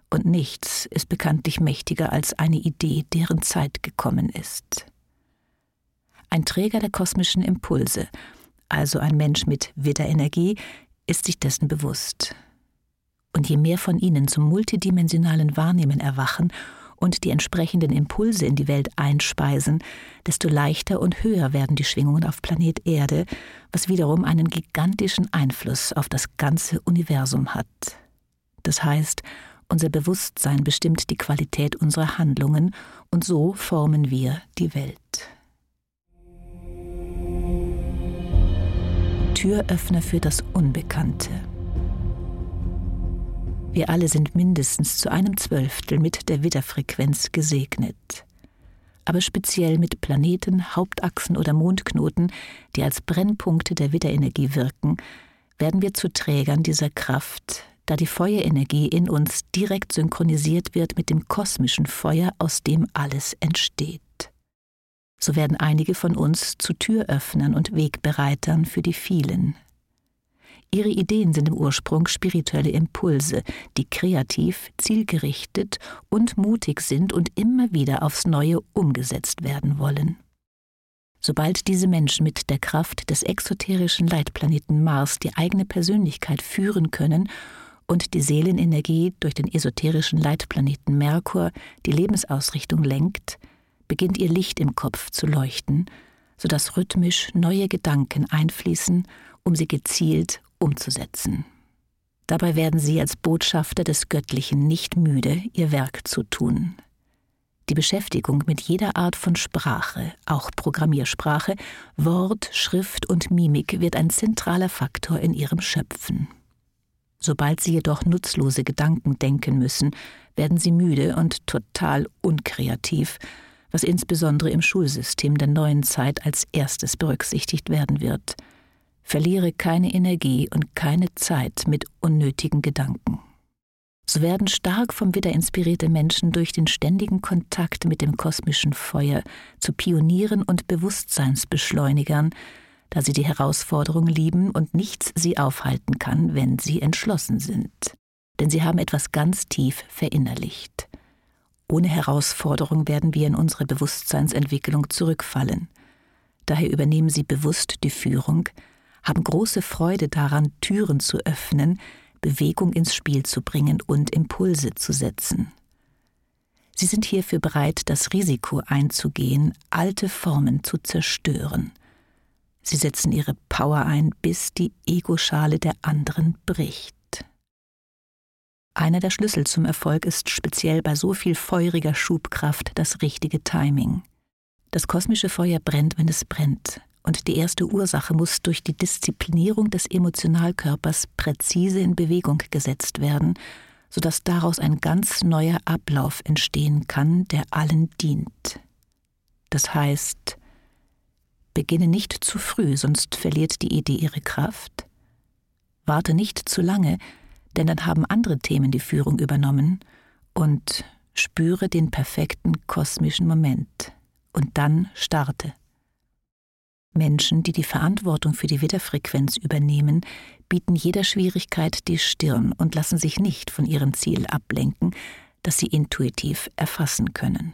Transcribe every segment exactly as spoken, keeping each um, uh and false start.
Und nichts ist bekanntlich mächtiger als eine Idee, deren Zeit gekommen ist. Ein Träger der kosmischen Impulse, also ein Mensch mit Widderenergie, ist sich dessen bewusst. Und je mehr von ihnen zum multidimensionalen Wahrnehmen erwachen und die entsprechenden Impulse in die Welt einspeisen, desto leichter und höher werden die Schwingungen auf Planet Erde, was wiederum einen gigantischen Einfluss auf das ganze Universum hat. Das heißt, unser Bewusstsein bestimmt die Qualität unserer Handlungen und so formen wir die Welt. Türöffner für das Unbekannte. Wir alle sind mindestens zu einem Zwölftel mit der Widderfrequenz gesegnet. Aber speziell mit Planeten, Hauptachsen oder Mondknoten, die als Brennpunkte der Widderenergie wirken, werden wir zu Trägern dieser Kraft, da die Feuerenergie in uns direkt synchronisiert wird mit dem kosmischen Feuer, aus dem alles entsteht. So werden einige von uns zu Türöffnern und Wegbereitern für die vielen. Ihre Ideen sind im Ursprung spirituelle Impulse, die kreativ, zielgerichtet und mutig sind und immer wieder aufs Neue umgesetzt werden wollen. Sobald diese Menschen mit der Kraft des exoterischen Leitplaneten Mars die eigene Persönlichkeit führen können und die Seelenenergie durch den esoterischen Leitplaneten Merkur die Lebensausrichtung lenkt, beginnt ihr Licht im Kopf zu leuchten, sodass rhythmisch neue Gedanken einfließen, um sie gezielt umzusetzen. Dabei werden sie als Botschafter des Göttlichen nicht müde, ihr Werk zu tun. Die Beschäftigung mit jeder Art von Sprache, auch Programmiersprache, Wort, Schrift und Mimik wird ein zentraler Faktor in ihrem Schöpfen. Sobald sie jedoch nutzlose Gedanken denken müssen, werden sie müde und total unkreativ, was insbesondere im Schulsystem der neuen Zeit als erstes berücksichtigt werden wird. Verliere keine Energie und keine Zeit mit unnötigen Gedanken. So werden stark vom Widder inspirierte Menschen durch den ständigen Kontakt mit dem kosmischen Feuer zu Pionieren und Bewusstseinsbeschleunigern, da sie die Herausforderung lieben und nichts sie aufhalten kann, wenn sie entschlossen sind. Denn sie haben etwas ganz tief verinnerlicht. Ohne Herausforderung werden wir in unsere Bewusstseinsentwicklung zurückfallen. Daher übernehmen sie bewusst die Führung, haben große Freude daran, Türen zu öffnen, Bewegung ins Spiel zu bringen und Impulse zu setzen. Sie sind hierfür bereit, das Risiko einzugehen, alte Formen zu zerstören. Sie setzen ihre Power ein, bis die Egoschale der anderen bricht. Einer der Schlüssel zum Erfolg ist speziell bei so viel feuriger Schubkraft das richtige Timing. Das kosmische Feuer brennt, wenn es brennt, und die erste Ursache muss durch die Disziplinierung des Emotionalkörpers präzise in Bewegung gesetzt werden, sodass daraus ein ganz neuer Ablauf entstehen kann, der allen dient. Das heißt, beginne nicht zu früh, sonst verliert die Idee ihre Kraft. Warte nicht zu lange, denn dann haben andere Themen die Führung übernommen, und spüre den perfekten kosmischen Moment. Und dann starte. Menschen, die die Verantwortung für die Widderfrequenz übernehmen, bieten jeder Schwierigkeit die Stirn und lassen sich nicht von ihrem Ziel ablenken, das sie intuitiv erfassen können.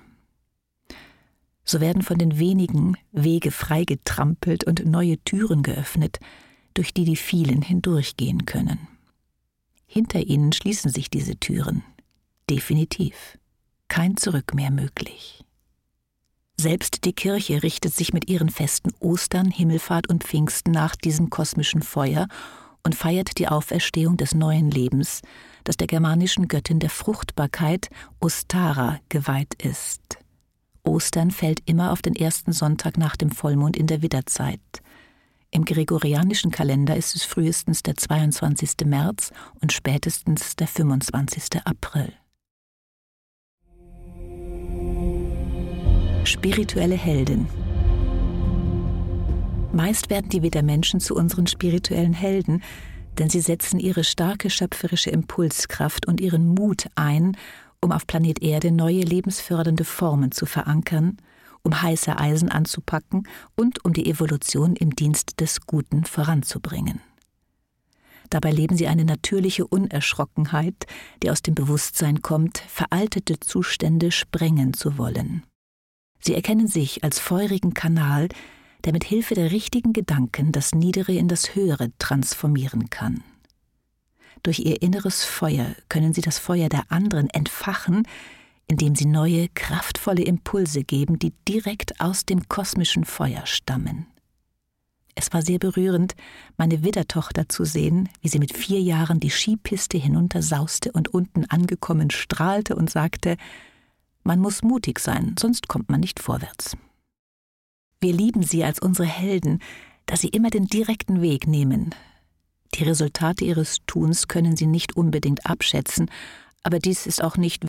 So werden von den wenigen Wege freigetrampelt und neue Türen geöffnet, durch die die vielen hindurchgehen können. Hinter ihnen schließen sich diese Türen. Definitiv. Kein Zurück mehr möglich. Selbst die Kirche richtet sich mit ihren Festen Ostern, Himmelfahrt und Pfingsten nach diesem kosmischen Feuer und feiert die Auferstehung des neuen Lebens, das der germanischen Göttin der Fruchtbarkeit Ostara geweiht ist. Ostern fällt immer auf den ersten Sonntag nach dem Vollmond in der Widderzeit. Im gregorianischen Kalender ist es frühestens der zweiundzwanzigste März und spätestens der fünfundzwanzigste April. Spirituelle Helden. Meist werden die Widdermenschen zu unseren spirituellen Helden, denn sie setzen ihre starke schöpferische Impulskraft und ihren Mut ein, um auf Planet Erde neue lebensfördernde Formen zu verankern, um heiße Eisen anzupacken und um die Evolution im Dienst des Guten voranzubringen. Dabei leben sie eine natürliche Unerschrockenheit, die aus dem Bewusstsein kommt, veraltete Zustände sprengen zu wollen. Sie erkennen sich als feurigen Kanal, der mit Hilfe der richtigen Gedanken das Niedere in das Höhere transformieren kann. Durch ihr inneres Feuer können sie das Feuer der anderen entfachen, indem sie neue, kraftvolle Impulse geben, die direkt aus dem kosmischen Feuer stammen. Es war sehr berührend, meine Widdertochter zu sehen, wie sie mit vier Jahren die Skipiste hinuntersauste und unten angekommen strahlte und sagte: Man muss mutig sein, sonst kommt man nicht vorwärts. Wir lieben sie als unsere Helden, da sie immer den direkten Weg nehmen. Die Resultate ihres Tuns können sie nicht unbedingt abschätzen, aber dies ist auch nicht